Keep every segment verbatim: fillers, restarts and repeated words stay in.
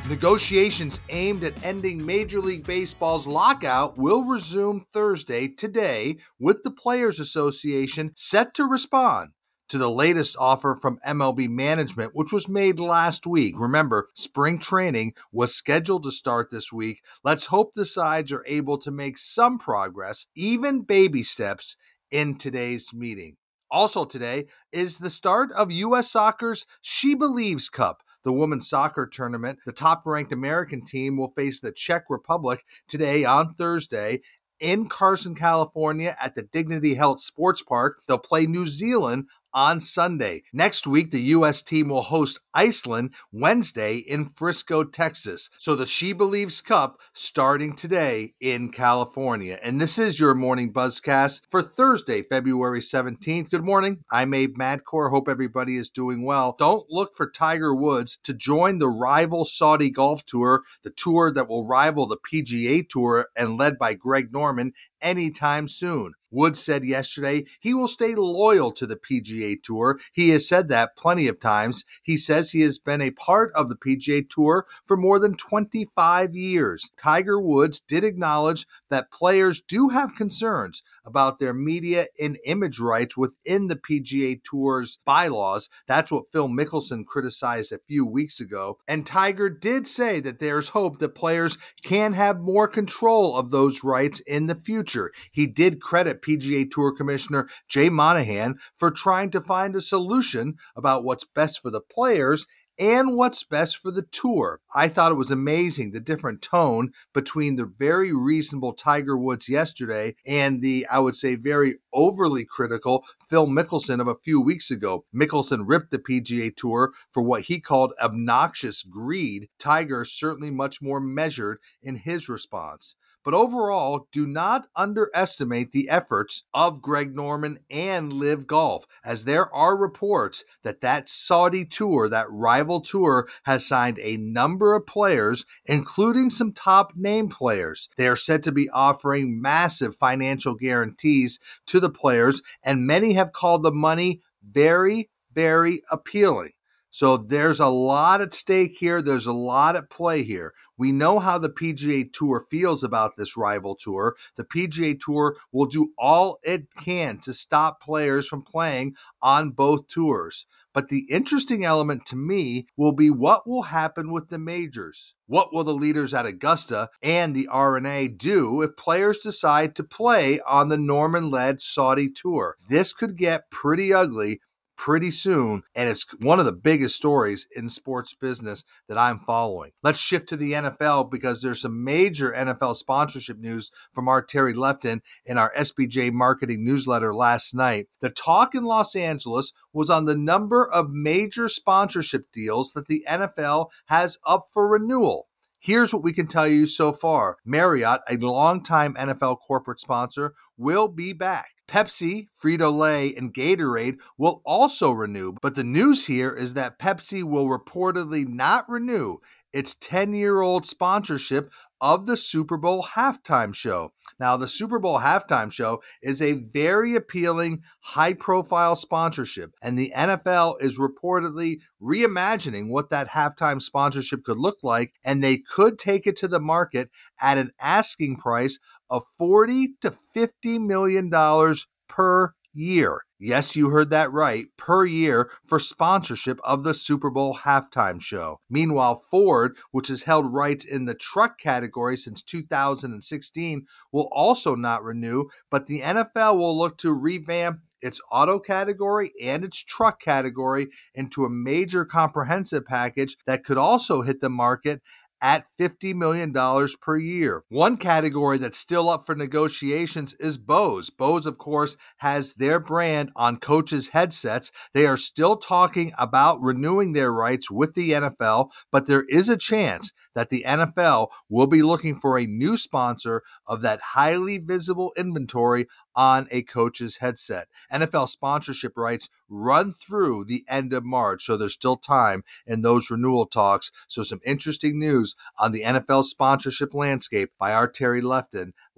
Negotiations aimed at ending Major League Baseball's lockout will resume Thursday, today, with the Players Association set to respond to the latest offer from M L B management, which was made last week. Remember, spring training was scheduled to start this week. Let's hope the sides are able to make some progress, even baby steps, in today's meeting. Also today is the start of U S Soccer's She Believes Cup, the women's soccer tournament. The top-ranked American team will face the Czech Republic today on Thursday in Carson, California at the Dignity Health Sports Park. They'll play New Zealand on Sunday. Next week, the U S team will host Iceland Wednesday in Frisco, Texas. So the She Believes Cup starting today in California. And this is your Morning Buzzcast for Thursday, February seventeenth. Good morning. I'm Abe Madcore. Hope everybody is doing well. Don't look for Tiger Woods to join the rival Saudi Golf Tour, the tour that will rival the P G A Tour and led by Greg Norman, anytime soon. Woods said yesterday he will stay loyal to the P G A Tour. He has said that plenty of times. He says he has been a part of the P G A Tour for more than twenty-five years. Tiger Woods did acknowledge that players do have concerns about their media and image rights within the P G A Tour's bylaws. That's what Phil Mickelson criticized a few weeks ago. And Tiger did say that there's hope that players can have more control of those rights in the future. He did credit P G A Tour Commissioner Jay Monahan for trying to find a solution about what's best for the players and what's best for the tour. I thought it was amazing, the different tone between the very reasonable Tiger Woods yesterday and the, I would say, very overly critical Phil Mickelson of a few weeks ago. Mickelson ripped the P G A Tour for what he called obnoxious greed. Tiger certainly much more measured in his response. But overall, do not underestimate the efforts of Greg Norman and Live Golf, as there are reports that that Saudi tour, that rival tour, has signed a number of players, including some top name players. They are said to be offering massive financial guarantees to the players, and many have called the money very, very appealing. So there's a lot at stake here. There's a lot at play here. We know how the P G A Tour feels about this rival tour. The P G A Tour will do all it can to stop players from playing on both tours. But the interesting element to me will be what will happen with the majors. What will the leaders at Augusta and the R N A do if players decide to play on the Norman-led Saudi tour? This could get pretty ugly pretty soon, and it's one of the biggest stories in sports business that I'm following. Let's shift to the N F L because there's some major N F L sponsorship news from our Terry Lefton in our S B J marketing newsletter last night. The talk in Los Angeles was on the number of major sponsorship deals that the N F L has up for renewal. Here's what we can tell you so far. Marriott, a longtime N F L corporate sponsor, will be back. Pepsi, Frito-Lay, and Gatorade will also renew, but the news here is that Pepsi will reportedly not renew its ten-year-old sponsorship of the Super Bowl halftime show. Now, the Super Bowl halftime show is a very appealing, high-profile sponsorship, and the N F L is reportedly reimagining what that halftime sponsorship could look like, and they could take it to the market at an asking price of forty to fifty million dollars per year. Yes, you heard that right, per year for sponsorship of the Super Bowl halftime show. Meanwhile, Ford, which has held rights in the truck category since two thousand sixteen, will also not renew, but the N F L will look to revamp its auto category and its truck category into a major comprehensive package that could also hit the market at fifty million dollars per year. One category that's still up for negotiations is Bose. Bose, of course, has their brand on coaches' headsets. They are still talking about renewing their rights with the N F L, but there is a chance that the N F L will be looking for a new sponsor of that highly visible inventory on a coach's headset. N F L sponsorship rights run through the end of March, so there's still time in those renewal talks. So some interesting news on the N F L sponsorship landscape by our Terry Lefton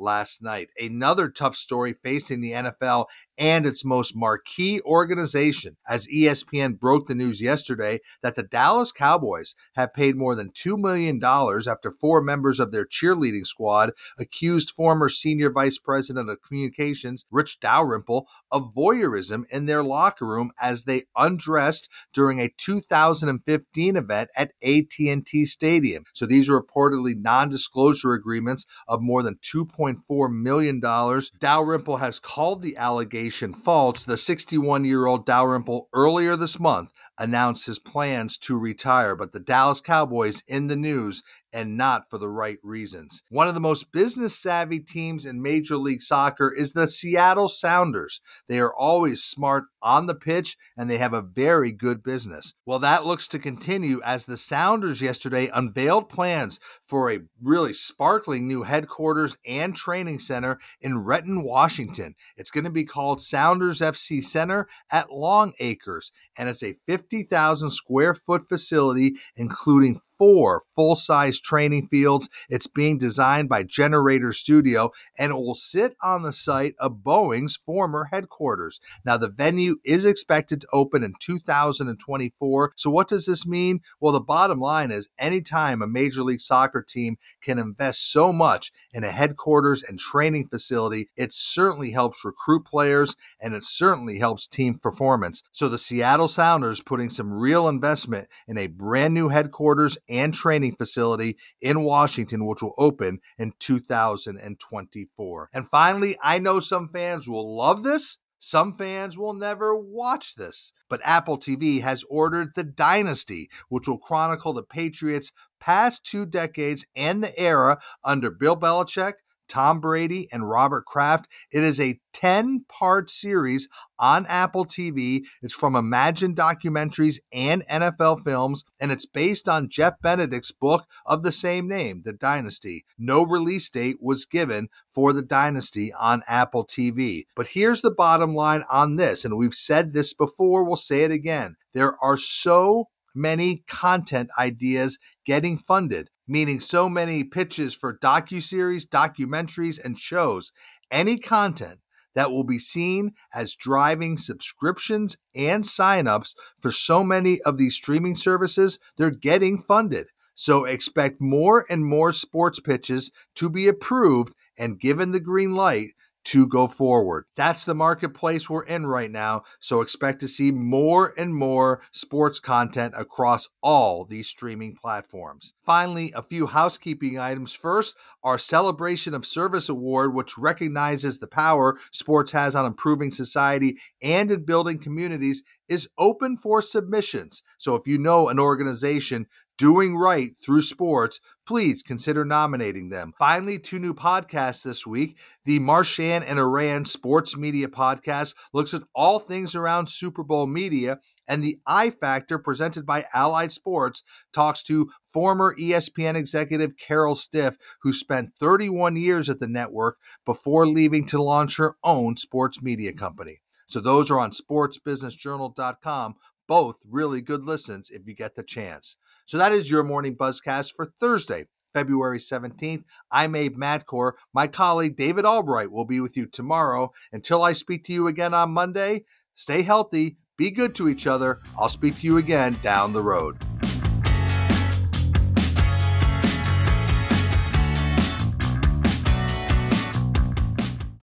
last night. Another tough story facing the N F L and its most marquee organization, as E S P N broke the news yesterday that the Dallas Cowboys have paid more than two million dollars after four members of their cheerleading squad accused former Senior Vice President of Communications Rich Dalrymple of voyeurism in their locker room as they undressed during a two thousand fifteen event at A T and T Stadium. So these are reportedly non-disclosure agreements of more than two point four million dollars. Dalrymple has called the allegation false. The sixty-one-year-old Dalrymple earlier this month announced his plans to retire, but the Dallas Cowboys in the news, and not for the right reasons. One of the most business-savvy teams in Major League Soccer is the Seattle Sounders. They are always smart on the pitch, and they have a very good business. Well, that looks to continue as the Sounders yesterday unveiled plans for a really sparkling new headquarters and training center in Renton, Washington. It's going to be called Sounders F C Center at Long Acres, and it's a fifty thousand square foot facility, including four full-size training fields. It's being designed by Generator Studio, and it will sit on the site of Boeing's former headquarters. Now, the venue is expected to open in two thousand twenty-four. So what does this mean? Well, the bottom line is anytime a Major League Soccer team can invest so much in a headquarters and training facility, it certainly helps recruit players, and it certainly helps team performance. So the Seattle Sounders putting some real investment in a brand new headquarters and training facility in Washington, which will open in two thousand twenty-four. And finally, I know some fans will love this. Some fans will never watch this, but Apple T V has ordered The Dynasty, which will chronicle the Patriots' past two decades and the era under Bill Belichick, Tom Brady, and Robert Kraft. It is a ten-part series on Apple T V. It's from Imagine Documentaries and N F L Films, and it's based on Jeff Benedict's book of the same name, The Dynasty. No release date was given for The Dynasty on Apple T V. But here's the bottom line on this, and we've said this before, we'll say it again. There are so many content ideas getting funded, meaning so many pitches for docuseries, documentaries, and shows. Any content that will be seen as driving subscriptions and signups for so many of these streaming services, they're getting funded. So expect more and more sports pitches to be approved and given the green light to go forward. That's the marketplace we're in right now, so expect to see more and more sports content across all these streaming platforms. Finally, a few housekeeping items. First, our Celebration of Service Award, which recognizes the power sports has on improving society and in building communities, is open for submissions. So if you know an organization doing right through sports, please consider nominating them. Finally, two new podcasts this week. The Marchand and Iran Sports Media Podcast looks at all things around Super Bowl media, and the I Factor, presented by Allied Sports, talks to former E S P N executive Carol Stiff, who spent thirty-one years at the network before leaving to launch her own sports media company. So those are on sports business journal dot com. Both really good listens if you get the chance. So that is your Morning Buzzcast for Thursday, February seventeenth. I'm Abe Madkour. My colleague David Albright will be with you tomorrow. Until I speak to you again on Monday, stay healthy, be good to each other. I'll speak to you again down the road.